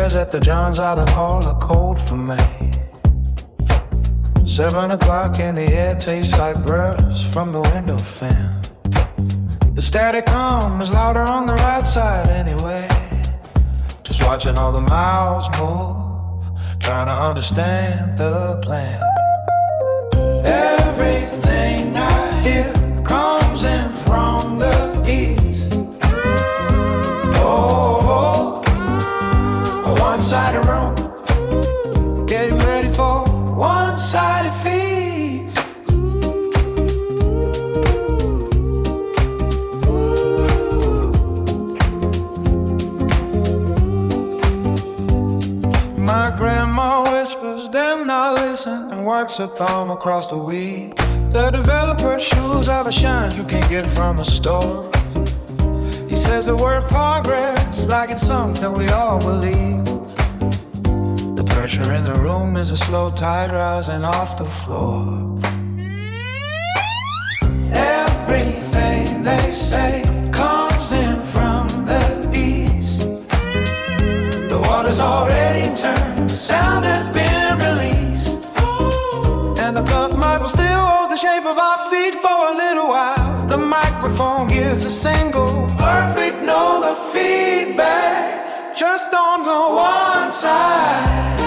chairs at the Johns Island Hall are cold for me. 7 o'clock and the air tastes like breath from the window fan. The static hum is louder on the right side anyway. Just watching all the miles move, trying to understand the plan. Everything I hear comes in from the east. Oh, a one-sided room, getting ready for one-sided feast. My grandma whispers, damn, now listen, and works her thumb across the weed. The developer's shoes have a shine you can't get from a store. He says the word progress like it's something we all believe. The pressure in the room is a slow tide rising off the floor. Everything they say comes in from the east. The water's already turned, the sound has been released, and the bluff mic will still hold the shape of our feet for a little while. The microphone gives a single perfect note. The feedback just dawns on one side.